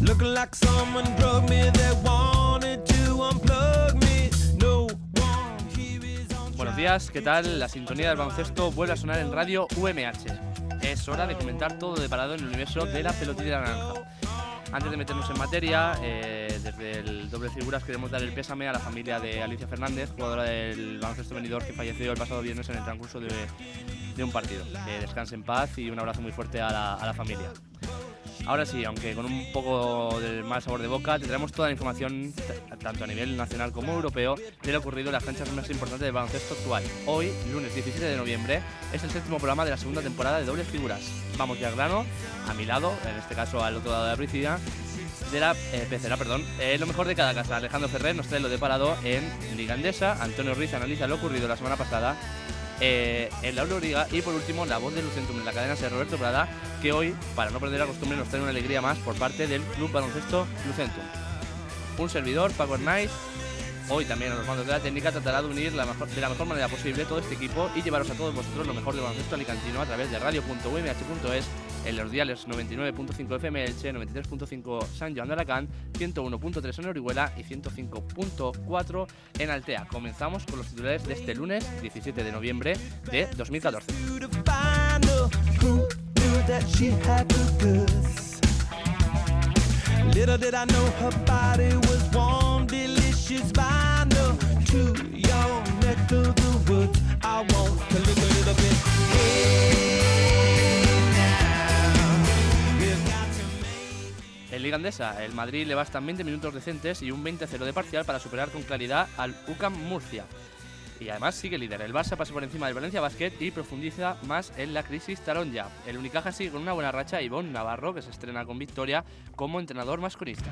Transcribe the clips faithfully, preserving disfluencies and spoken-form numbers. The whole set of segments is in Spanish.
Looking like someone drugged me, they wanted to unplug me. No one here is on. Buenos días, ¿qué tal? La sintonía del baloncesto vuelve a sonar en Radio U M H. Es hora de comentar todo de parado en el universo de la pelotilla naranja. Antes de meternos en materia, eh, desde el Doble Figuras queremos dar el pésame a la familia de Alicia Fernández, jugadora del baloncesto Benidorm, que falleció el pasado viernes en el transcurso de, de un partido. Que descanse en paz y un abrazo muy fuerte a la, a la familia. Ahora sí, aunque con un poco de mal sabor de boca, tendremos toda la información, t- tanto a nivel nacional como europeo, de lo ocurrido en las canchas más importantes del baloncesto actual. Hoy, lunes diecisiete de noviembre, es el séptimo programa de la segunda temporada de Dobles Figuras. Vamos ya al grano, a mi lado, en este caso al otro lado de la piscina, de la eh, pecera, perdón. Eh, lo mejor de cada casa. Alejandro Ferrer nos trae lo de parado en Liga Endesa. Antonio Ruiz analiza lo ocurrido la semana pasada eh, en la Euroliga. Y por último, la voz del Lucentum en la cadena ser Roberto Prada, que hoy, para no perder la costumbre, nos trae una alegría más por parte del Club Baloncesto Lucentum. Un servidor, Paco Arnaiz, hoy también a los mandos de la técnica, tratará de unir la mejor, de la mejor manera posible todo este equipo y llevaros a todos vosotros lo mejor del baloncesto alicantino a través de radio punto u m h punto es, en los diales noventa y nueve punto cinco F M Elche, noventa y tres punto cinco San Joan de Alacant, ciento uno punto tres en Orihuela y ciento cinco punto cuatro en Altea. Comenzamos con los titulares de este lunes diecisiete de noviembre de dos mil catorce. Little did I know her body was warm, delicious vinyl. To your neck of the woods, I want to look a little bit. Hey, now, we've got to make... En Liga Endesa, el Madrid le bastan veinte minutos decentes y un veinte a cero de parcial para superar con claridad al U C A M Murcia. Y además sigue líder. El Barça pasa por encima del Valencia Basket y profundiza más en la crisis taronja. El Unicaja sigue con una buena racha y Ivonne Navarro, que se estrena con victoria como entrenador masconista.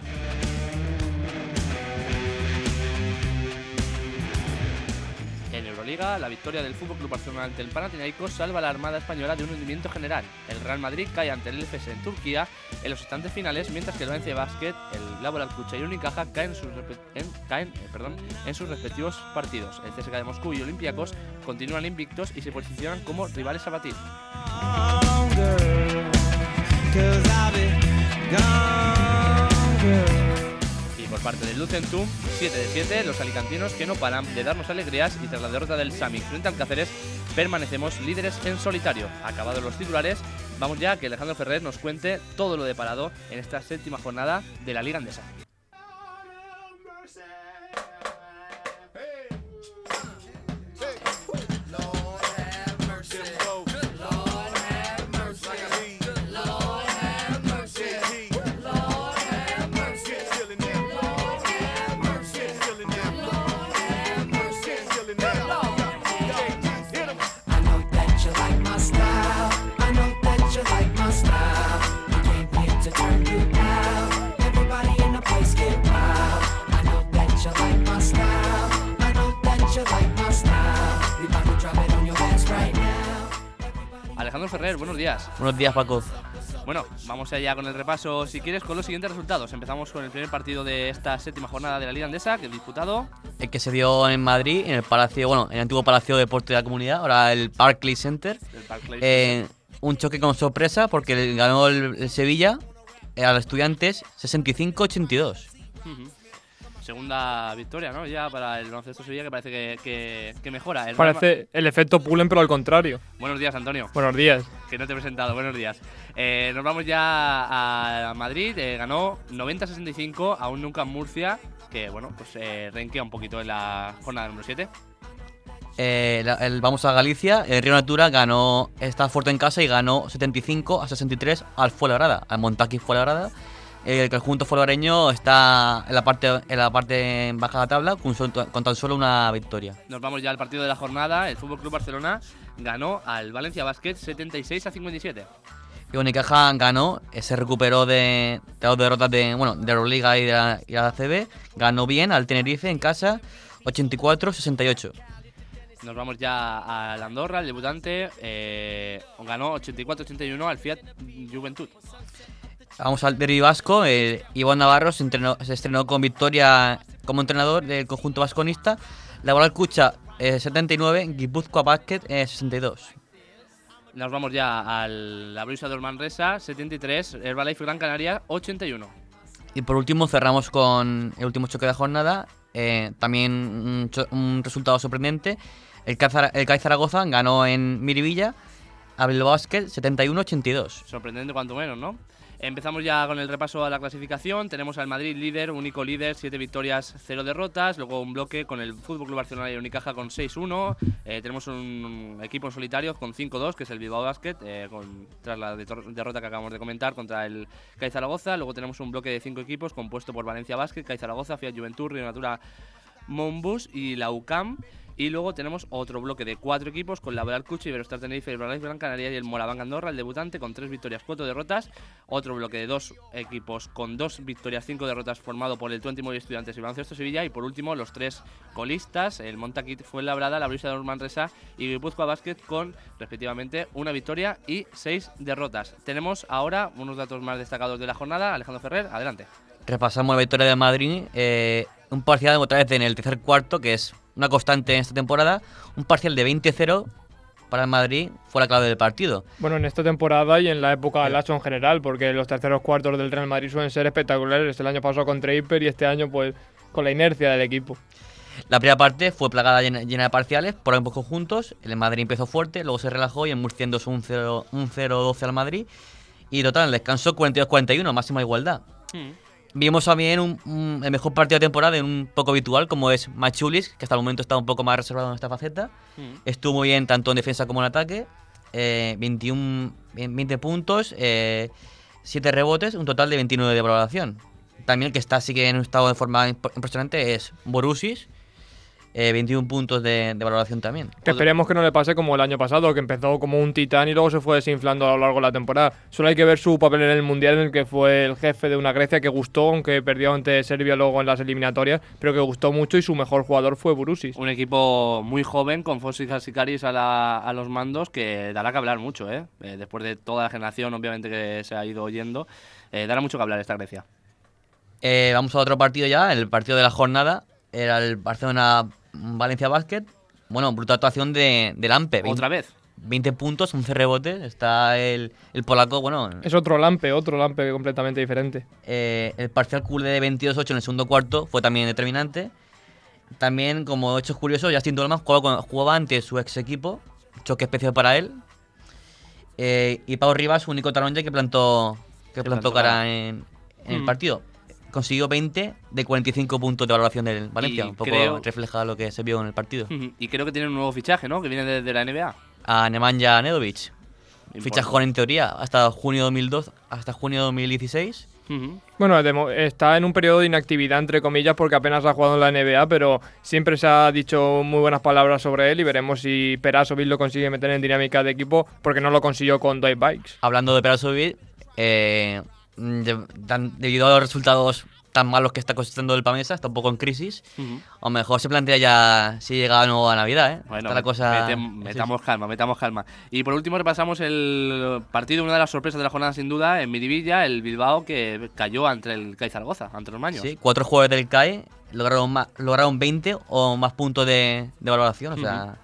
En Euroliga, la victoria del F C Barcelona ante el Panathinaikos salva a la Armada Española de un hundimiento general. El Real Madrid cae ante el Efes en Turquía en los instantes finales, mientras que el Valencia Basket, el Laboral Kucha y el Unicaja caen, en sus, en, caen eh, perdón, en sus respectivos partidos. El C S K de Moscú y Olympiacos continúan invictos y se posicionan como rivales a batir. Y por parte del Lucentum, siete de siete, los alicantinos que no paran de darnos alegrías y tras la derrota del Sami frente al Cáceres, permanecemos líderes en solitario. Acabados los titulares, vamos ya a que Alejandro Ferrer nos cuente todo lo de parado en esta séptima jornada de la Liga Endesa. Alejandro Ferrer, buenos días. Buenos días, Paco. Bueno, vamos allá con el repaso, si quieres, con los siguientes resultados. Empezamos con el primer partido de esta séptima jornada de la Liga Endesa, que es disputado. El que se dio en Madrid, en el Palacio, bueno, en el antiguo Palacio de Deporte de la Comunidad, ahora el Barclays Center. El Barclays Eh, Center. un choque con sorpresa porque ganó el, el Sevilla eh, a los Estudiantes sesenta y cinco a ochenta y dos. Uh-huh. Segunda victoria, ¿no? Ya para el baloncesto Sevilla, que parece que, que, que mejora. El Parece el efecto Pullen, pero al contrario. Buenos días, Antonio. Buenos días. Que no te he presentado, buenos días. Eh, nos vamos ya a Madrid. Eh, ganó noventa a sesenta y cinco a un U C A M Murcia, que bueno, pues eh, renquea un poquito en la jornada número siete. Eh, la- el- vamos a Galicia, el Río Natura ganó, está fuerte en casa y ganó setenta y cinco a sesenta y tres al Fuenlabrada, al Montaquí Fuenlabrada. El conjunto fuenlabreño está en la parte en la parte baja de la tabla con, sol- con tan solo una victoria. Nos vamos ya al partido de la jornada. El F C Barcelona ganó al Valencia Basket setenta y seis a cincuenta y siete. Y Unicaja ganó, eh, se recuperó de, de las derrotas de, bueno, de Euroliga y de la, y la A C B, ganó bien al Tenerife en casa ochenta y cuatro a sesenta y ocho. Nos vamos ya al Andorra, el debutante, eh, ganó ochenta y cuatro a ochenta y uno al Fiat Juventud. Vamos al derbi vasco. eh, Ivonne Navarro se, entrenó- se estrenó con victoria como entrenador del conjunto vasconista. Laboral Kucha eh, setenta y nueve, Guipúzcoa Basket eh, sesenta y dos. Nos vamos ya a la Bruisa de Manresa, setenta y tres, Herbalife Gran Canaria, ochenta y uno. Y por último cerramos con el último choque de la jornada, eh, también un, cho- un resultado sorprendente. El C A I, el C A I Zaragoza ganó en Miribilla a Bilbao Basket setenta y uno a ochenta y dos. Sorprendente cuanto menos, ¿no? Empezamos ya con el repaso a la clasificación. Tenemos al Madrid líder, único líder, siete victorias, cero derrotas. Luego un bloque con el F C Barcelona y Unicaja con seis uno. Eh, tenemos un equipo en solitario con cinco dos, que es el Bilbao Basket, eh, con, tras la de- derrota que acabamos de comentar contra el C A I Zaragoza. Luego tenemos un bloque de cinco equipos compuesto por Valencia Basket, C A I Zaragoza, Fiat Juventud, Río Natura, Monbus y la U C A M. Y luego tenemos otro bloque de cuatro equipos con la Laboral Cucho, Iberostar Tenerife, el Gran Gran Canaria y el Moraván Andorra, el debutante, con tres victorias, cuatro derrotas. Otro bloque de dos equipos con dos victorias, cinco derrotas, formado por el Twenty Mori Estudiantes y Baloncesto Sevilla. Y por último, los tres colistas, el Montaquit Fuenlabrada, la Brisa de Manresa y Guipúzcoa Basket, con respectivamente una victoria y seis derrotas. Tenemos ahora unos datos más destacados de la jornada. Alejandro Ferrer, adelante. Repasamos la victoria de Madrid, eh, un parcial otra vez en el tercer cuarto, que es una constante en esta temporada. Un parcial de veinte cero para el Madrid fue la clave del partido. Bueno, en esta temporada y en la época de Lazo en general, porque los terceros cuartos del Real Madrid suelen ser espectaculares. El año pasado contra Hiper y este año pues con la inercia del equipo. La primera parte fue plagada llena, llena de parciales por ambos conjuntos. El Madrid empezó fuerte, luego se relajó y en Murcia endosó un cero doce al Madrid. Y total, en el descanso cuarenta y dos cuarenta y uno, máxima igualdad. Hmm. Vimos también un, un- el mejor partido de temporada en un poco habitual, como es Machulis, que hasta el momento está un poco más reservado en esta faceta. Hmm. Estuvo muy bien tanto en defensa como en ataque. Eh, veintiuno, veinte puntos, eh, siete rebotes, un total de veintinueve de valoración. También el que está así que en un estado de forma imp- impresionante es Borussis, eh, veintiún puntos de, de valoración también. Que esperemos que no le pase como el año pasado, que empezó como un titán y luego se fue desinflando a lo largo de la temporada. Solo hay que ver su papel en el Mundial, en el que fue el jefe de una Grecia que gustó, aunque perdió ante Serbia luego en las eliminatorias, pero que gustó mucho y su mejor jugador fue Borussis. Un equipo muy joven con Fosis Sikaris a, la- a los mandos, que dará que hablar mucho, ¿eh? Eh, después de toda la generación, obviamente, que se ha ido oyendo, eh, dará mucho que hablar esta Grecia. Eh, vamos a otro partido ya, el partido de la jornada. Era el Barcelona-Valencia Basket. Bueno, brutal actuación de, del Ampe. Otra vez. veinte puntos, once rebotes. Está el, el polaco, bueno, Es otro Lampe, otro Lampe completamente diferente. eh, el parcial culé de veintidós ocho en el segundo cuarto fue también determinante. También, como hecho curioso, Justin Dolman jugaba, con- jugaba ante su ex equipo, choque especial para él. Eh, y Pau Rivas, único talón ya que plantó, que plantó plantó cara cara. en, en el Mm. partido. Consiguió veinte de cuarenta y cinco puntos de valoración del Valencia, Y un poco creo- refleja lo que se vio en el partido. Y creo que tiene un nuevo fichaje, ¿no? Que viene de, de la N B A. A Nemanja Nedovic, Importante. fichajón en teoría hasta junio dos mil doce, hasta junio dos mil dieciséis. Ujú. Bueno, de mo- está en un periodo de inactividad, entre comillas, porque apenas ha jugado en la N B A, pero siempre se ha dicho muy buenas palabras sobre él y veremos si Perasovic lo consigue meter en dinámica de equipo, porque no lo consiguió con Dwight Bikes. Hablando de Perasovic, eh, de- dan- debido a los resultados tan malos que está cosechando el Pamesa, está un poco en crisis. Ujú. A lo mejor se plantea ya si llega o no a Navidad, ¿eh? Bueno, Está la cosa... mete- metamos calma, metamos calma. Y por último repasamos el partido, una de las sorpresas de la jornada sin duda, en Miribilla, el Bilbao, que cayó ante el C A I Zaragoza, ante los maños. Sí, cuatro jugadores del C A E lograron, ma- lograron veinte o más puntos de, de valoración. O sea,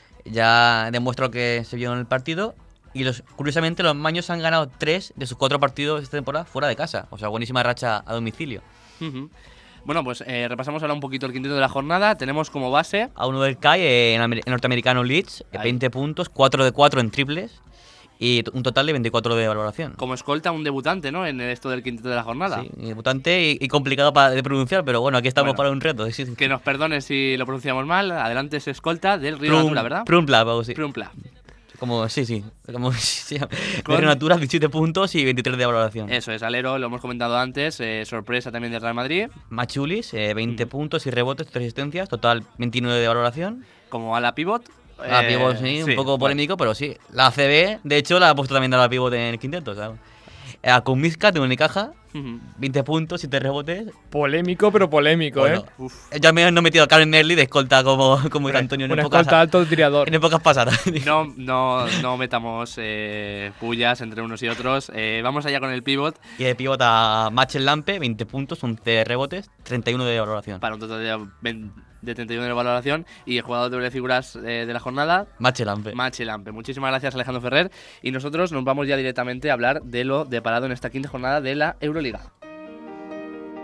ya demuestra lo que se vio en el partido. Y los, curiosamente, los maños han ganado tres de sus cuatro partidos esta temporada fuera de casa. O sea, buenísima racha a domicilio. Ujú. Bueno, pues eh, repasamos ahora un poquito el quinteto de la jornada. Tenemos como base A uno del C A E en, amer- en norteamericano Leeds, eh, Ahí. veinte puntos, cuatro de cuatro en triples y t- un total de veinticuatro de valoración. como escolta un debutante, ¿no? En esto del quinteto de la jornada. Sí, debutante y, y complicado para, de pronunciar, pero bueno, aquí estamos Bueno. para un reto. Sí, sí. Que nos perdone si lo pronunciamos mal. Adelante es escolta del Río Prum- Natura, ¿verdad? Prumpla, vamos, sí. Prumpla. Como, sí, sí. Como, sí, Con- de Natura, diecisiete puntos y veintitrés de valoración. Eso es, alero, lo hemos comentado antes. eh, sorpresa también del Real Madrid. Machulis, eh, veinte Mm. puntos y rebotes, tres asistencias, total veintinueve de valoración. Como a la pivot. La eh, pivot, sí, un poco bueno. polémico, pero sí. La A C B, de hecho, la ha puesto también a la pivot en el quinteto, ¿sabes? Eh, A Kumizka de Unicaja, Ujú. veinte puntos, siete rebotes. Polémico, pero polémico, Bueno, ¿eh? Uf. yo al menos no he metido a Karen Merley de escolta como, como hizo Antonio en Un épocas, escolta alto tirador. en épocas pasadas. No, no, no metamos eh, pullas entre unos y otros. Eh, vamos allá con el pivot Y de pivot a Machel Lampe, veinte puntos, once rebotes, treinta y uno de valoración. para un total de, veinte de treinta y uno de valoración. Y el jugador de doble figuras eh, de la jornada, Machel Lampe. Machelampe. Muchísimas gracias, Alejandro Ferrer. Y nosotros nos vamos ya directamente a hablar de lo deparado en esta quinta jornada de la Euroliga.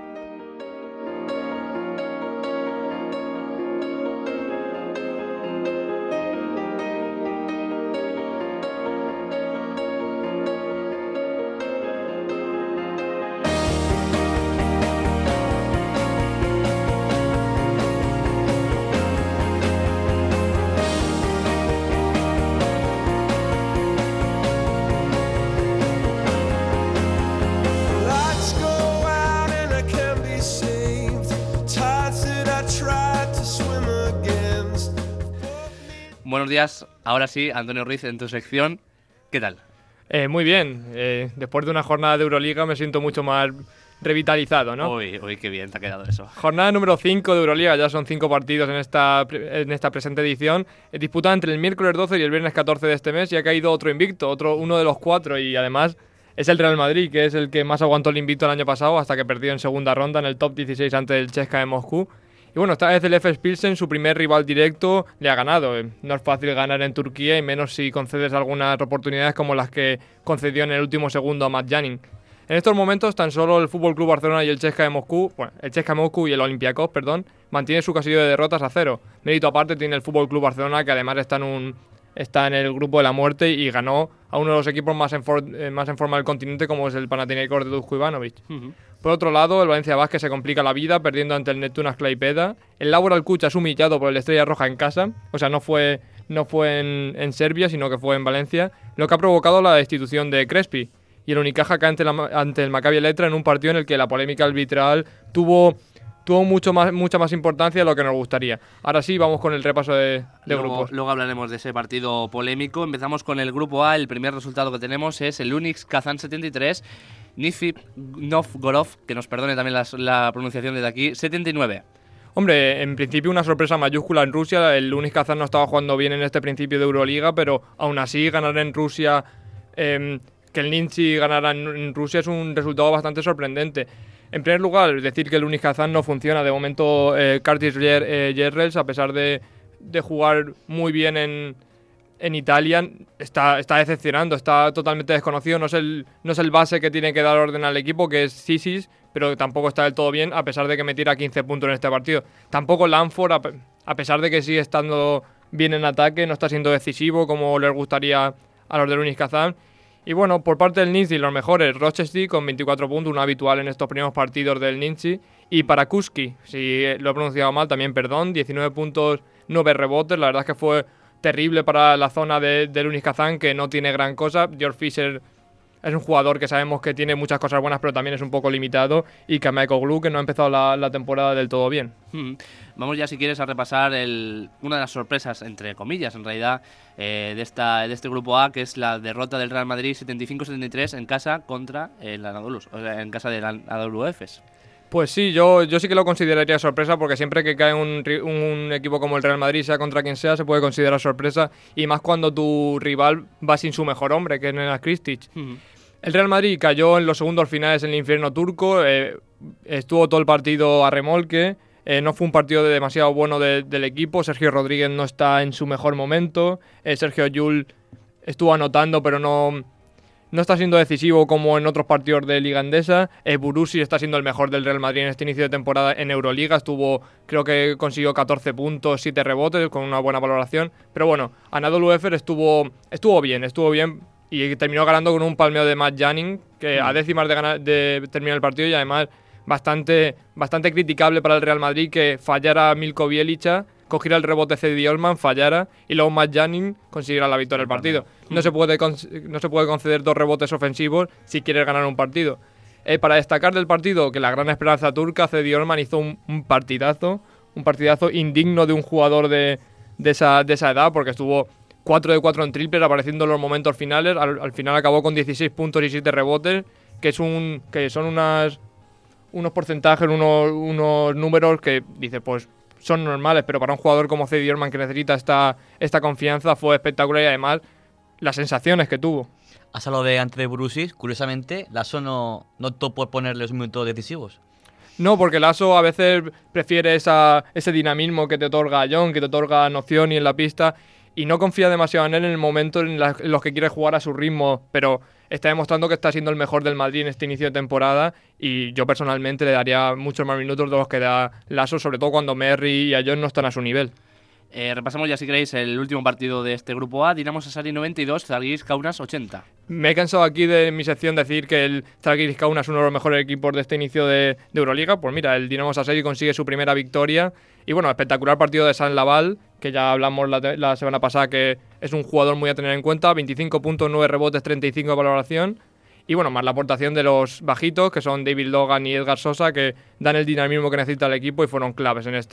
Buenos días, ahora sí, Antonio Ruiz, en tu sección. ¿Qué tal? Eh, muy bien. Eh, después de una jornada de Euroliga me siento mucho más revitalizado, ¿no? Uy, uy, qué bien te ha quedado eso. Jornada número cinco de Euroliga, ya son cinco partidos en esta, en esta presente edición. Eh, disputada entre el miércoles doce y el viernes catorce de este mes y ha caído otro invicto, otro uno de los cuatro, y además es el Real Madrid, que es el que más aguantó el invicto el año pasado hasta que perdió en segunda ronda en el top dieciséis ante el C S K A de Moscú. Y bueno, esta vez el Efes Pilsen, su primer rival directo, le ha ganado. No es fácil ganar en Turquía y menos si concedes algunas oportunidades como las que concedió en el último segundo a Matt Janning. En estos momentos tan solo el F C Barcelona y el C S K A de Moscú, bueno, el C S K A de Moscú y el Olympiacos, perdón, mantienen su casillo de derrotas a cero. Mérito aparte tiene el F C Barcelona, que además está en un está en el grupo de la muerte y ganó a uno de los equipos más en, for, eh, más en forma del continente, como es el Panathinaikos de Dusko Ivanovic. Uh-huh. Por otro lado, el Valencia Basket se complica la vida perdiendo ante el Neptunas Klaipėda. El Laboral Kucha es humillado por el Estrella Roja en casa, o sea, no fue, no fue en, en Serbia, sino que fue en Valencia, lo que ha provocado la destitución de Crespi. Y el Unicaja cae ante, la, ante el Maccabi Electra en un partido en el que la polémica arbitral tuvo... tuvo mucho más, mucha más importancia de lo que nos gustaría. Ahora sí, vamos con el repaso de, de luego, grupos. Luego hablaremos de ese partido polémico. Empezamos con el grupo A. El primer resultado que tenemos es el Unix Kazán setenta y tres, Nizhny Novgorod, que nos perdone también la, la pronunciación desde aquí, setenta y nueve. Hombre, en principio una sorpresa mayúscula en Rusia. El Unix Kazán no estaba jugando bien en este principio de Euroliga, pero aún así ganar en Rusia, eh, que el Nizhny ganara en, en Rusia es un resultado bastante sorprendente. En primer lugar, decir que el Unix Kazán no funciona. De momento, eh, Curtis Jerrels, a pesar de, de jugar muy bien en, en Italia, está, está decepcionando, está totalmente desconocido. No es, el, no es el base que tiene que dar orden al equipo, que es Cisis, pero tampoco está del todo bien, a pesar de que me tira quince puntos en este partido. Tampoco Lanford, a, a pesar de que sigue estando bien en ataque, no está siendo decisivo como les gustaría a los del Unix Kazán. Y bueno, por parte del Nizhny, los mejores, Rochester con veinticuatro puntos, un habitual en estos primeros partidos del Nizhny. Y para Kuski, si lo he pronunciado mal, también perdón, diecinueve puntos, nueve rebotes. La verdad es que fue terrible para la zona de, del Unix Kazán, que no tiene gran cosa. George Fisher es un jugador que sabemos que tiene muchas cosas buenas, pero también es un poco limitado. Y Kamekoglu, que no ha empezado la, la temporada del todo bien. Hmm. Vamos ya, si quieres, a repasar el, una de las sorpresas, entre comillas, en realidad, eh, de, esta, de este grupo A, que es la derrota del Real Madrid setenta y cinco setenta y tres en casa contra el Anadolu, o sea, en casa del Anadolu Efes. Pues sí, yo, yo sí que lo consideraría sorpresa, porque siempre que cae un, un equipo como el Real Madrid, sea contra quien sea, se puede considerar sorpresa, y más cuando tu rival va sin su mejor hombre, que es Nenad Kristic. Uh-huh. El Real Madrid cayó en los segundos finales en el infierno turco, eh, estuvo todo el partido a remolque, eh, no fue un partido de demasiado bueno de, del equipo. Sergio Rodríguez no está en su mejor momento, eh, Sergio Llull estuvo anotando, pero no... No está siendo decisivo como en otros partidos de Liga Endesa. Eh, Burusi está siendo el mejor del Real Madrid en este inicio de temporada en Euroliga. Estuvo, creo que consiguió catorce puntos, siete rebotes, con una buena valoración. Pero bueno, Anadolu Efes estuvo, estuvo bien, estuvo bien y terminó ganando con un palmeo de Matt Janning, que mm. a décimas de, ganar, de terminar el partido, y además bastante, bastante criticable para el Real Madrid que fallara Milko Bielica, cogiera el rebote Cedi Osman, fallara, y luego Matt Janning consiguiera la victoria del partido. No se puede no se puede conceder dos rebotes ofensivos si quieres ganar un partido. Eh, para destacar del partido, que la gran esperanza turca, Cedi Osman, hizo un, un partidazo, un partidazo indigno de un jugador de, de, esa, de esa edad, porque estuvo cuatro de cuatro en triples, apareciendo en los momentos finales. Al, al final acabó con dieciséis puntos y siete rebotes, que es un que son unas unos porcentajes, unos, unos números que dice, pues son normales, pero para un jugador como Cedi Osman, que necesita esta, esta confianza, fue espectacular, y además las sensaciones que tuvo. Has hablado de antes de Burusis, curiosamente, Lasso no, no optó por ponerle los minutos decisivos. No, porque Lasso a veces prefiere esa, ese dinamismo que te otorga John, que te otorga noción y en la pista, y no confía demasiado en él en el momento en, la, en los que quiere jugar a su ritmo, pero está demostrando que está siendo el mejor del Madrid en este inicio de temporada, y yo personalmente le daría muchos más minutos de los que da Lasso, sobre todo cuando Merry y Ayón no están a su nivel. Eh, repasamos ya, si queréis, el último partido de este grupo A. Dinamo Sassari noventa y dos, Zalgiris Kaunas ochenta. Me he cansado aquí de mi sección decir que el Zalgiris Kaunas es uno de los mejores equipos de este inicio de, de Euroliga. Pues mira, el Dinamo Sassari consigue su primera victoria. Y bueno, espectacular partido de San Laval, que ya hablamos la, la semana pasada, que es un jugador muy a tener en cuenta. veinticinco puntos, nueve rebotes, treinta y cinco de valoración. Y bueno, más la aportación de los bajitos, que son David Logan y Edgar Sosa, que dan el dinamismo que necesita el equipo y fueron claves en este,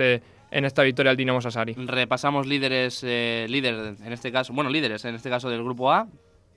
en esta victoria al Dinamo Sassari. Repasamos líderes, eh, líder en este caso, bueno, líderes en este caso del grupo A.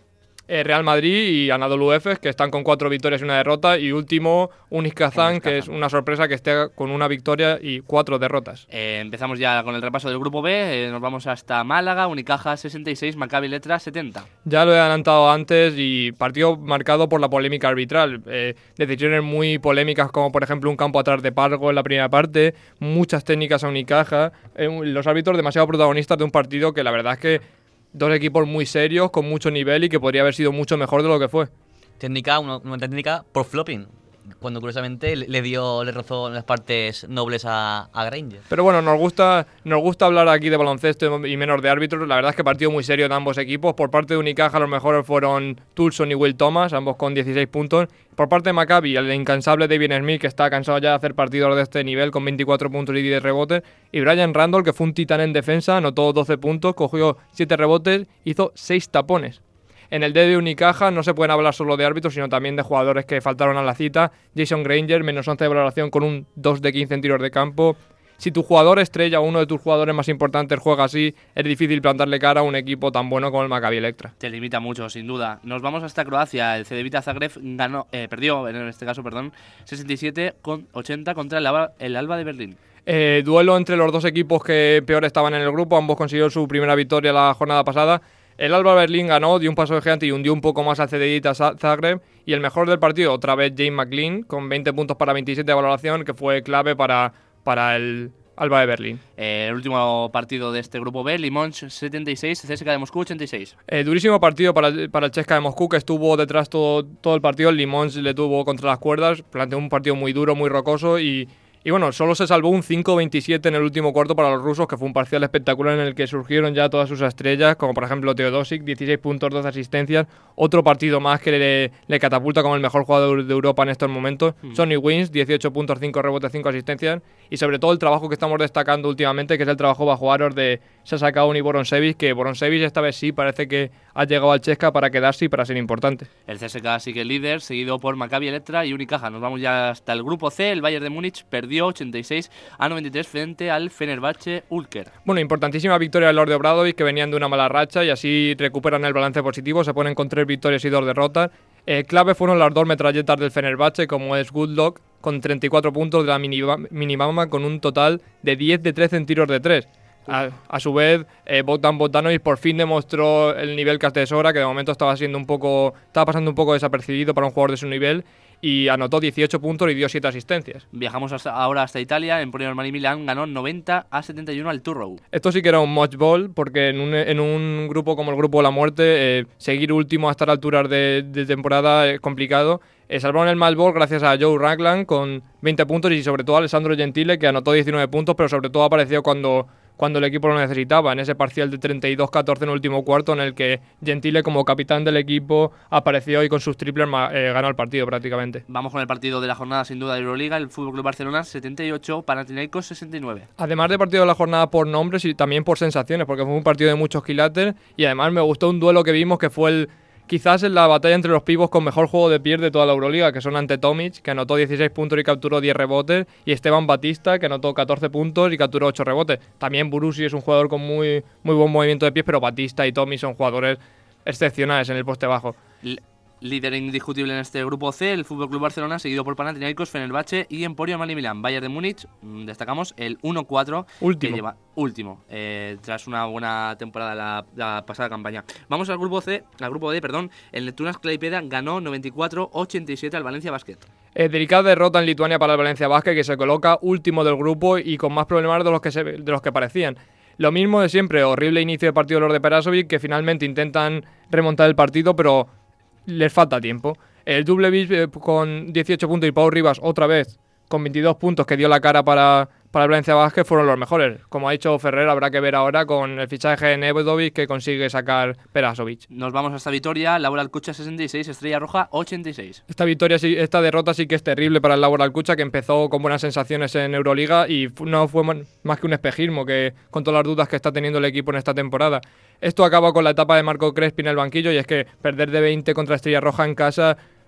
Eh, Real Madrid y Anadolu Efes, que están con cuatro victorias y una derrota, y último Unis Kazán, que es una sorpresa que esté con una victoria y cuatro derrotas. Eh, empezamos ya con el repaso del grupo B, eh, nos vamos hasta Málaga, Unicaja sesenta y seis, Maccabi Letra setenta. Ya lo he adelantado antes y partido marcado por la polémica arbitral. Eh, decisiones muy polémicas como por ejemplo un campo atrás de Pargo en la primera parte, muchas técnicas a Unicaja, eh, los árbitros demasiado protagonistas de un partido que la verdad es que dos equipos muy serios, con mucho nivel y que podría haber sido mucho mejor de lo que fue. Técnica, una, una técnica por flopping, cuando curiosamente le dio, le rozó en las partes nobles a, a Granger. Pero bueno, nos gusta, nos gusta hablar aquí de baloncesto y menos de árbitros. La verdad es que partido muy serio de ambos equipos. Por parte de Unicaja los mejores fueron Tulson y Will Thomas, ambos con dieciséis puntos. Por parte de Maccabi, el incansable David Smith, que está cansado ya de hacer partidos de este nivel con veinticuatro puntos y diez rebotes. Y Brian Randall, que fue un titán en defensa, anotó doce puntos, cogió siete rebotes, hizo seis tapones. En el D de Unicaja no se pueden hablar solo de árbitros, sino también de jugadores que faltaron a la cita. Jason Granger, menos once de valoración con un dos de quince en tiros de campo. Si tu jugador estrella o uno de tus jugadores más importantes juega así, es difícil plantarle cara a un equipo tan bueno como el Maccabi Electra. Te limita mucho, sin duda. Nos vamos hasta Croacia. El Cedevita Zagreb ganó, eh, perdió, en este caso, perdón, sesenta y siete con ochenta contra el Alba, el Alba de Berlín. Eh, duelo entre los dos equipos que peor estaban en el grupo. Ambos consiguieron su primera victoria la jornada pasada. El Alba Berlín ganó, dio un paso de gigante y hundió un poco más al Cedevita Zagreb. Y el mejor del partido, otra vez James McLean, con veinte puntos para veintisiete de valoración, que fue clave para, para el Alba de Berlín. Eh, el último partido de este grupo B, Limón setenta y seis, C S K de Moscú ochenta y seis. Eh, durísimo partido para, para el C S K de Moscú, que estuvo detrás todo, todo el partido. El Limón le tuvo contra las cuerdas, planteó un partido muy duro, muy rocoso y... Y bueno, solo se salvó un cinco veintisiete en el último cuarto para los rusos, que fue un parcial espectacular en el que surgieron ya todas sus estrellas, como por ejemplo Teodosic, dieciséis puntos, doce asistencias. Otro partido más que le, le catapulta como el mejor jugador de Europa en estos momentos. Mm. Sonny Wins, dieciocho puntos, cinco rebotes, cinco asistencias. Y sobre todo el trabajo que estamos destacando últimamente, que es el trabajo bajo aros de Sasha Kaun y Boronsevic, que Boronsevic esta vez sí parece que ha llegado al C S K para quedarse y para ser importante. El C S K sigue líder, seguido por Maccabi Electra y Unicaja. Nos vamos ya hasta el grupo C. El Bayern de Múnich perdió ochenta y seis a noventa y tres frente al Fenerbahce Ulker. Bueno, importantísima victoria del Lord de Obradovic, que venían de una mala racha y así recuperan el balance positivo, se ponen con tres victorias y dos derrotas. Eh, clave fueron las dos metralletas del Fenerbahce, como es Goodluck, con treinta y cuatro puntos de la minimama, con un total de diez de trece en tiros de tres. A, a su vez, eh, Bogdan Bogdanovic por fin demostró el nivel que hasta es hora, que de momento estaba siendo un poco, estaba pasando un poco desapercibido para un jugador de su nivel, y anotó dieciocho puntos y dio siete asistencias. Viajamos hasta, ahora hasta Italia. Emporio Armani Milán ganó noventa a setenta y uno al Turrow. Esto sí que era un match ball, porque en un, en un grupo como el Grupo de la Muerte, eh, seguir último hasta la altura de, de temporada es complicado. Eh, salvaron el match ball gracias a Joe Ragland con veinte puntos y sobre todo a Alessandro Gentile, que anotó diecinueve puntos, pero sobre todo apareció cuando... cuando el equipo lo necesitaba, en ese parcial de treinta y dos catorce en el último cuarto, en el que Gentile, como capitán del equipo, apareció y con sus triples eh, ganó el partido prácticamente. Vamos con el partido de la jornada, sin duda, de Euroliga. El F C Barcelona setenta y ocho, Panathinaikos sesenta y nueve. Además de partido de la jornada por nombres y también por sensaciones, porque fue un partido de muchos quilates, y además me gustó un duelo que vimos que fue el... quizás en la batalla entre los pibos con mejor juego de pie de toda la Euroliga, que son ante Tomic, que anotó dieciséis puntos y capturó diez rebotes, y Esteban Batista, que anotó catorce puntos y capturó ocho rebotes. También Burusi es un jugador con muy, muy buen movimiento de pies, pero Batista y Tomic son jugadores excepcionales en el poste bajo. L- Líder indiscutible en este grupo C, el F C Barcelona, seguido por Panathinaikos, Fenerbahce y Emporio Armani Milán. Bayern de Múnich, destacamos el uno cuatro, último, que lleva, último eh, tras una buena temporada la, la pasada campaña. Vamos al grupo C, al grupo D, perdón. El Neptunas Klaipėda ganó noventa y cuatro a ochenta y siete al Valencia Basket. Eh, delicada derrota en Lituania para el Valencia Basket, que se coloca último del grupo y con más problemas de los que, se, de los que parecían. Lo mismo de siempre, horrible inicio de partido de los de Perasovic, que finalmente intentan remontar el partido, pero les falta tiempo. El Dublevich eh, con dieciocho puntos y Pau Rivas otra vez con veintidós puntos, que dio la cara para, para el Valencia Basket, fueron los mejores. Como ha dicho Ferrer, habrá que ver ahora con el fichaje de Nevedovic que consigue sacar Perasovic. Nos vamos hasta Vitoria, Laboral Kucha sesenta y seis, Estrella Roja ochenta y seis. Esta victoria, esta derrota sí que es terrible para el Laboral Kucha, que empezó con buenas sensaciones en Euroliga y no fue más que un espejismo que con todas las dudas que está teniendo el equipo en esta temporada. Esto acaba con la etapa de Marco Crespi en el banquillo, y es que perder de veinte contra Estrella Roja en casa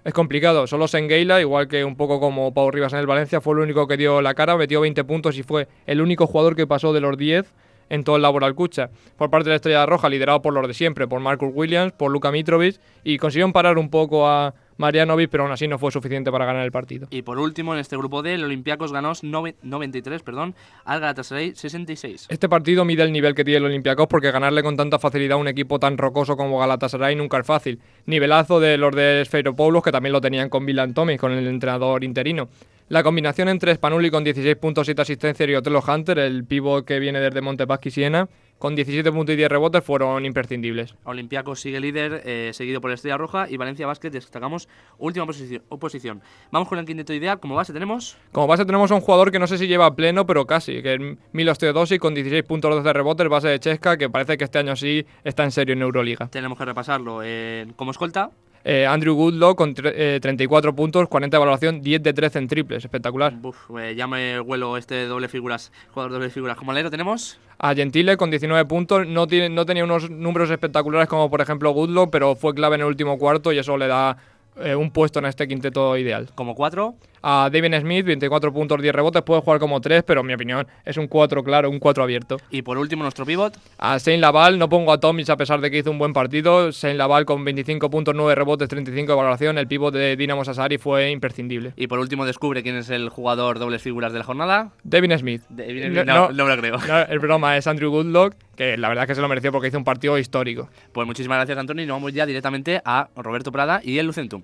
Es complicado, solo Sengueila, igual que un poco como Pau Rivas en el Valencia, fue el único que dio la cara, metió veinte puntos y fue el único jugador que pasó de los diez en todo el Laboral Cucha. Por parte de la Estrella Roja, liderado por los de siempre, por Marcus Williams, por Luka Mitrovic, y consiguieron parar un poco a Marjanovic, pero aún así no fue suficiente para ganar el partido. Y por último, en este grupo D, el Olympiacos ganó noventa y tres, perdón, al Galatasaray sesenta y seis. Este partido mide el nivel que tiene el Olympiacos, porque ganarle con tanta facilidad a un equipo tan rocoso como Galatasaray nunca es fácil. Nivelazo de los de Sfeiropoulos, que también lo tenían con Milan Tomic, con el entrenador interino. La combinación entre Spanuli con dieciséis puntos, siete asistencias y Otello Hunter, el pívot que viene desde Montepaschi Siena, con diecisiete puntos y diez rebotes, fueron imprescindibles. Olympiacos sigue líder, eh, seguido por Estrella Roja, y Valencia Basket destacamos última posición, posición. Vamos con el quinteto ideal. Como base tenemos... Como base tenemos a un jugador que no sé si lleva pleno, pero casi, que es Milos Teodosic, con dieciséis puntos, doce rebotes, base de Chesca, que parece que este año sí está en serio en Euroliga. Tenemos que repasarlo. Eh, como escolta... Eh, Andrew Goodlow con eh, treinta y cuatro puntos, cuarenta de valoración, diez de trece en triples, espectacular. Uf, eh, ya me huelo este doble figuras, jugador doble figuras. Como alero tenemos... A Gentile con diecinueve puntos, no, tiene, no tenía unos números espectaculares como por ejemplo Goodlow, pero fue clave en el último cuarto y eso le da eh, un puesto en este quinteto ideal. Como cuatro... A David Smith, veinticuatro puntos, diez rebotes, puede jugar como tres, pero en mi opinión es un cuatro claro, un cuatro abierto. Y por último nuestro pivot. A Saint Laval, no pongo a Tomic a pesar de que hizo un buen partido. Saint Laval con veinticinco puntos, nueve rebotes, treinta y cinco de valoración. El pivot de Dinamo Sassari fue imprescindible. Y por último descubre quién es el jugador dobles figuras de la jornada. David Smith. David Smith, no, no, no me lo creo. No, el broma es Andrew Goodlow, que la verdad es que se lo mereció porque hizo un partido histórico. Pues muchísimas gracias, Antonio, y nos vamos ya directamente a Roberto Prada y el Lucentum.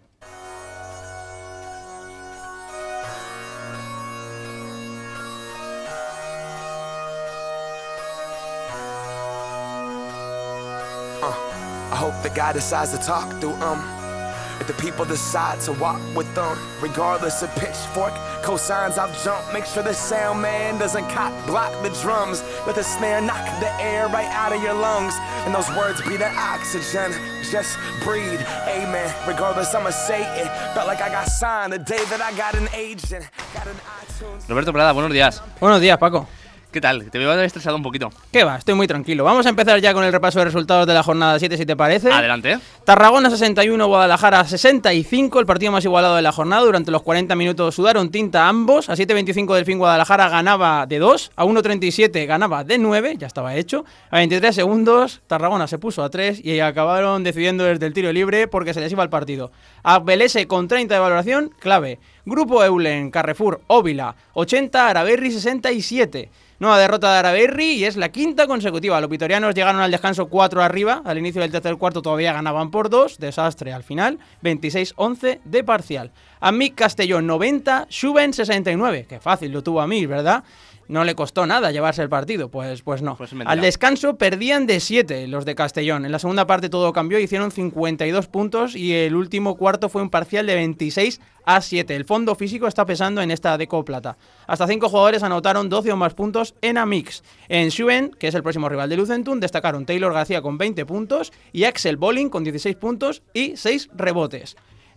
I hope the guy decides to talk through um if the people decide to walk with them, regardless of pitchfork, cosigns I've jumped. Make sure the sound man doesn't cock block the drums. Let the snare knock the air right out of your lungs, and those words be the oxygen. Just breathe, amen. Regardless, I'ma say it. Felt like I got signed the day that I got an agent. Got an iTunes. Roberto Prada, buenos días. Buenos días, Paco. ¿Qué tal? Te veo estresado un poquito. ¿Qué va? Estoy muy tranquilo. Vamos a empezar ya con el repaso de resultados de la jornada siete, si te parece. Adelante. Tarragona sesenta y uno, Guadalajara sesenta y cinco, el partido más igualado de la jornada. Durante los cuarenta minutos sudaron tinta ambos. A siete veinticinco del fin Guadalajara ganaba de dos, a uno treinta y siete ganaba de nueve, ya estaba hecho. A veintitrés segundos Tarragona se puso a tres y acabaron decidiendo desde el tiro libre porque se les iba el partido. Abelese con treinta de valoración, clave. Grupo Eulen, Carrefour, Óvila, ochenta, Araberri sesenta y siete. Nueva derrota de Araberri y es la quinta consecutiva. Los vitorianos llegaron al descanso cuatro arriba. Al inicio del tercer cuarto todavía ganaban por dos. Desastre al final. veintiséis once de parcial. Amic Castellón noventa, Xuven sesenta y nueve. Qué fácil lo tuvo Amic, ¿verdad? No le costó nada llevarse el partido, pues, pues no. Pues al descanso perdían de siete los de Castellón. En la segunda parte todo cambió, hicieron cincuenta y dos puntos y el último cuarto fue un parcial de veintiséis a siete. El fondo físico está pesando en esta Deco Plata. Hasta cinco jugadores anotaron doce o más puntos en Amix. En Xuven, que es el próximo rival de Lucentum, destacaron Taylor García con veinte puntos y Axel Bolling con dieciséis puntos y seis rebotes.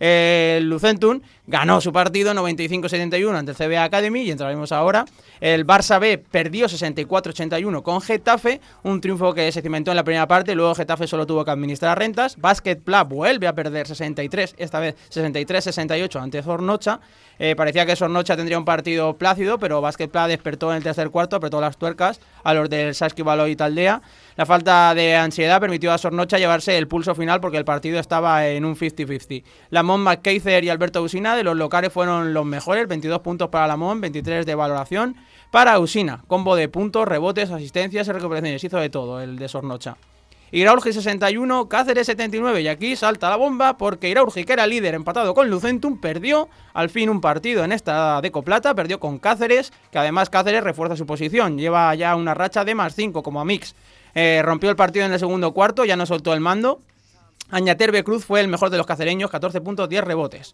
El Lucentum ganó su partido noventa y cinco setenta y uno ante el C B A Academy y entraremos ahora. El Barça B perdió sesenta y cuatro ochenta y uno con Getafe, un triunfo que se cimentó en la primera parte, luego Getafe solo tuvo que administrar rentas. Basket Club vuelve a perder sesenta y tres, esta vez sesenta y tres sesenta y ocho ante Zornocha. Eh, parecía que Zornocha tendría un partido plácido, pero Basket Club despertó en el tercer cuarto, apretó las tuercas a los del Saski Baloi Taldea. La falta de ansiedad permitió a Zornocha llevarse el pulso final porque el partido estaba en un cincuenta cincuenta. Lamont McKeiser y Alberto Usina de los locales fueron los mejores, veintidós puntos para Lamont, veintitrés de valoración para Usina. Combo de puntos, rebotes, asistencias y recuperaciones, hizo de todo el de Zornocha. Iraurgi sesenta y uno, Cáceres setenta y nueve, y aquí salta la bomba porque Iraurgi, que era líder empatado con Lucentum, perdió al fin un partido en esta Deco Plata, perdió con Cáceres, que además Cáceres refuerza su posición, lleva ya una racha de más cinco como Amix. Eh, rompió el partido en el segundo cuarto, ya no soltó el mando. Añaterbe Cruz fue el mejor de los cacereños, catorce puntos, diez rebotes.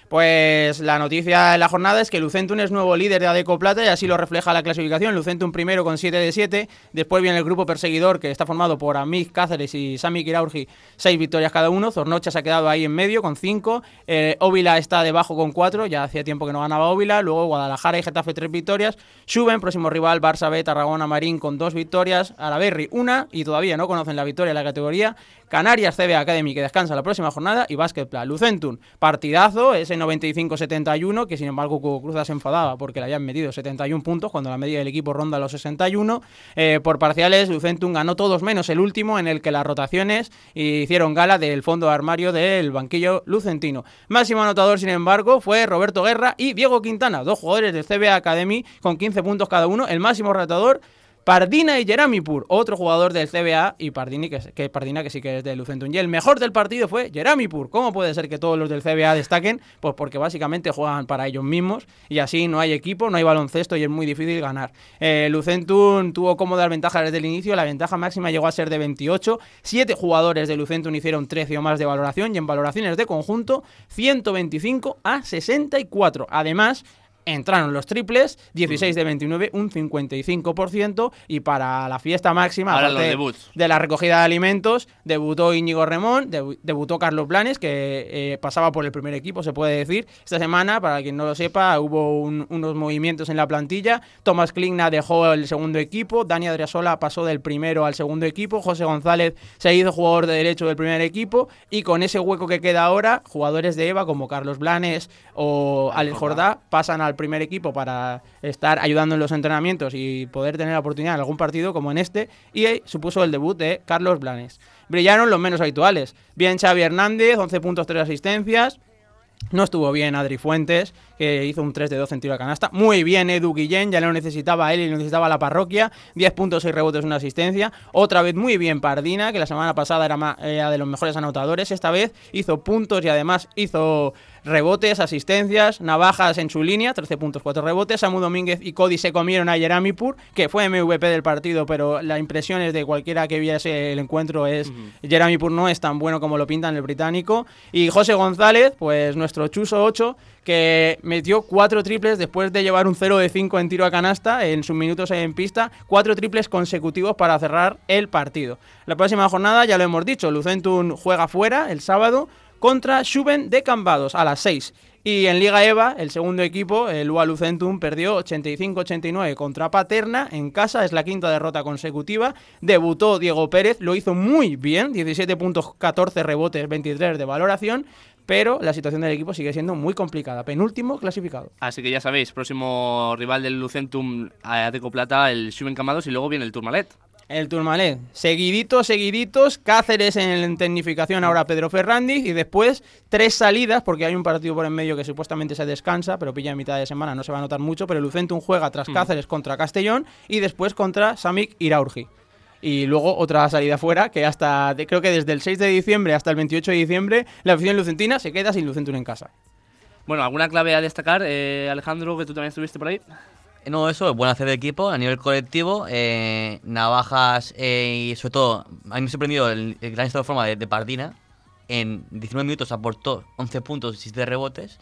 Pues la noticia de la jornada es que Lucentum es nuevo líder de Adecco Plata y así lo refleja la clasificación. Lucentum primero con siete de siete, después viene el grupo perseguidor que está formado por Amic Cáceres y Sami Iraurgi, seis victorias cada uno. Zornocha se ha quedado ahí en medio con cinco, eh, Óvila está debajo con cuatro, ya hacía tiempo que no ganaba Óvila. Luego Guadalajara y Getafe tres victorias, Xuben, próximo rival, Barça B, Tarragona Marín con dos victorias, Alaberri una y todavía no conocen la victoria en la categoría, Canarias C B Academy que descansa la próxima jornada y Basket Pla. Lucentum, partidazo, ese noventa y cinco setenta y uno, que sin embargo Cuco Cruzas se enfadaba porque le habían medido setenta y uno puntos cuando la media del equipo ronda los sesenta y uno. Eh, por parciales, Lucentum ganó todos menos el último, en el que las rotaciones hicieron gala del fondo de armario del banquillo lucentino. Máximo anotador, sin embargo, fue Roberto Guerra y Diego Quintana, dos jugadores del C B Academy con quince puntos cada uno. El máximo anotador, Pardina y Jeramipur, otro jugador del C B A y Pardini, que, que Pardina que sí que es de Lucentum. Y el mejor del partido fue Jeramipur. ¿Cómo puede ser que todos los del C B A destaquen? Pues porque básicamente juegan para ellos mismos y así no hay equipo, no hay baloncesto y es muy difícil ganar. Eh, Lucentum tuvo cómodas ventajas desde el inicio, la ventaja máxima llegó a ser de veintiocho, siete jugadores de Lucentum hicieron trece o más de valoración y en valoraciones de conjunto ciento veinticinco a sesenta y cuatro. Además, entraron los triples, dieciséis de veintinueve, un cincuenta y cinco por ciento, y para la fiesta máxima, ahora aparte los debuts de la recogida de alimentos, debutó Íñigo Remón, debu- debutó Carlos Blanes, que eh, pasaba por el primer equipo, se puede decir. Esta semana, para quien no lo sepa, hubo un, unos movimientos en la plantilla. Tomás Kligna dejó el segundo equipo, Dani Adriasola pasó del primero al segundo equipo, José González se hizo jugador de derecho del primer equipo, y con ese hueco que queda ahora, jugadores de EVA como Carlos Blanes o Alex Jordá pasan al primer equipo para estar ayudando en los entrenamientos y poder tener la oportunidad en algún partido como en este, y supuso el debut de Carlos Blanes. Brillaron los menos habituales. Bien Xavi Hernández, once puntos, tres asistencias. No estuvo bien Adri Fuentes, que hizo un tres de doce en tiro a canasta. Muy bien Edu Guillén, ya lo necesitaba él y lo necesitaba la parroquia. diez puntos, seis rebotes, una asistencia. Otra vez muy bien Pardina, que la semana pasada era, más, era de los mejores anotadores. Esta vez hizo puntos y además hizo rebotes, asistencias. Navajas en su línea, trece puntos, cuatro rebotes. Samu Domínguez y Cody se comieron a Jeramipur, que fue M V P del partido, pero la impresión es de cualquiera que viese el encuentro es uh-huh. Jeramipur no es tan bueno como lo pintan el británico. Y José González, pues nuestro Chuso ocho, que metió cuatro triples después de llevar un cero de cinco en tiro a canasta en sus minutos en pista, cuatro triples consecutivos para cerrar el partido. La próxima jornada, ya lo hemos dicho, Lucentum juega fuera el sábado contra Xuben de Cambados a las seis. Y en Liga EVA, el segundo equipo, el U A Lucentum, perdió ochenta y cinco a ochenta y nueve contra Paterna en casa, es la quinta derrota consecutiva. Debutó Diego Pérez, lo hizo muy bien, diecisiete puntos, catorce rebotes, veintitrés de valoración, pero la situación del equipo sigue siendo muy complicada, penúltimo clasificado. Así que ya sabéis, próximo rival del Lucentum a Adecco Plata, el Xuben Cambados, y luego viene el Tourmalet. El Tourmalet, seguiditos, seguiditos, Cáceres en tecnificación, ahora Pedro Ferrandiz, y después tres salidas, porque hay un partido por en medio que supuestamente se descansa, pero pilla en mitad de semana, no se va a notar mucho, pero el Lucentum juega tras Cáceres contra Castellón y después contra Samic Iraurgi. Y luego otra salida fuera, que hasta, de, creo que desde el seis de diciembre hasta el veintiocho de diciembre, la afición lucentina se queda sin Lucentum en casa. Bueno, ¿alguna clave a destacar, eh, Alejandro, que tú también estuviste por ahí? No, eso, buen hacer de equipo a nivel colectivo, eh, Navajas eh, y sobre todo, a mí me ha sorprendido el, el gran estado de forma de, de Pardina. En diecinueve minutos aportó once puntos y siete rebotes.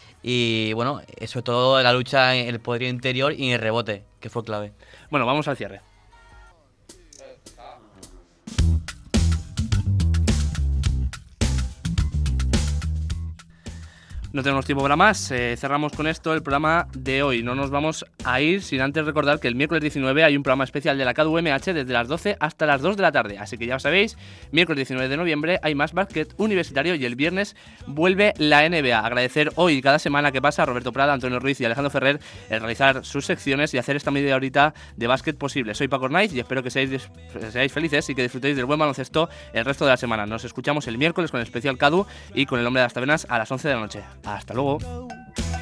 Y bueno, sobre todo la lucha en el poderío interior y en el rebote, que fue clave. Bueno, vamos al cierre. No tenemos tiempo para más, eh, cerramos con esto el programa de hoy. No nos vamos a ir sin antes recordar que el miércoles diecinueve hay un programa especial de la K D U M H desde las doce hasta las dos de la tarde. Así que ya sabéis, miércoles diecinueve de noviembre hay más básquet universitario y el viernes vuelve la N B A. Agradecer hoy cada semana que pasa a Roberto Prada, Antonio Ruiz y Alejandro Ferrer el realizar sus secciones y hacer esta media horita de básquet posible. Soy Paco Ornaiz y espero que seáis, seáis felices y que disfrutéis del buen baloncesto el resto de la semana. Nos escuchamos el miércoles con el especial K D U y con el hombre de las tabernas a las once de la noche. Hasta luego.